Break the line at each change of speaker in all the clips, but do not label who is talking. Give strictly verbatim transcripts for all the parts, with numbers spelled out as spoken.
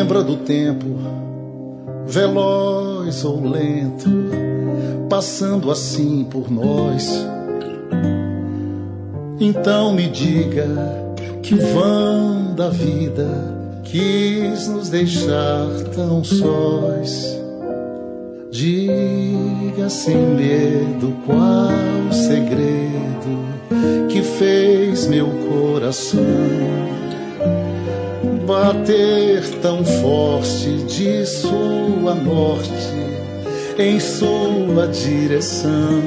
lembra do tempo, veloz ou lento, passando assim por nós. Então me diga que o vão da vida quis nos deixar tão sós. Diga sem medo qual o segredo que fez meu coração bater tão forte de sul a norte em sua direção.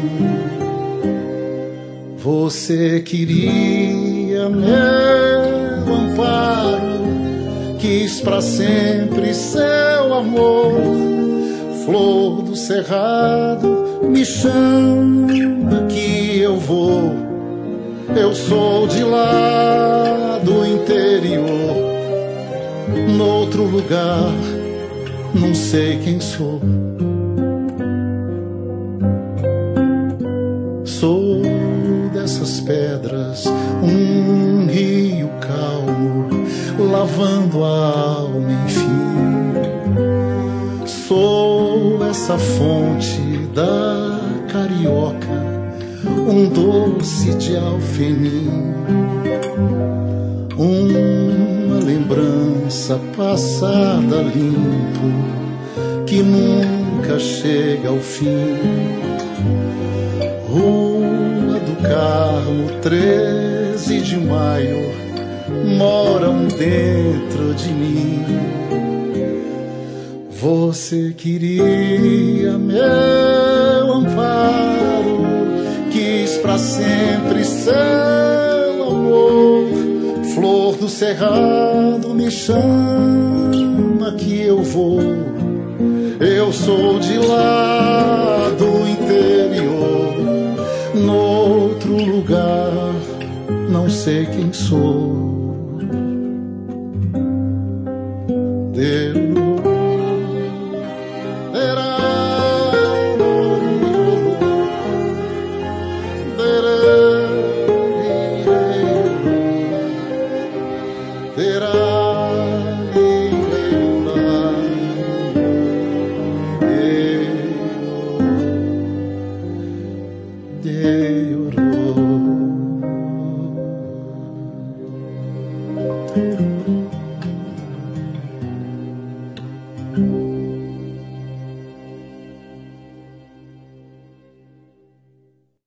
Você queria meu amparo, quis pra sempre seu amor. Flor do cerrado, me chama que eu vou. Eu sou de lá do interior, noutro lugar, não sei quem sou. Sou dessas pedras, um rio calmo, lavando a alma, enfim. Sou essa fonte da carioca, um doce de alfenim, uma lembrança passada limpo, que nunca chega ao fim. Rua do Carmo, treze de maio, moram dentro de mim. Você queria meu amparo, quis pra sempre seu amor. Flor do cerrado, me chama que eu vou. Eu sou de lá do interior, noutro lugar, não sei quem sou. Deus. Thank you.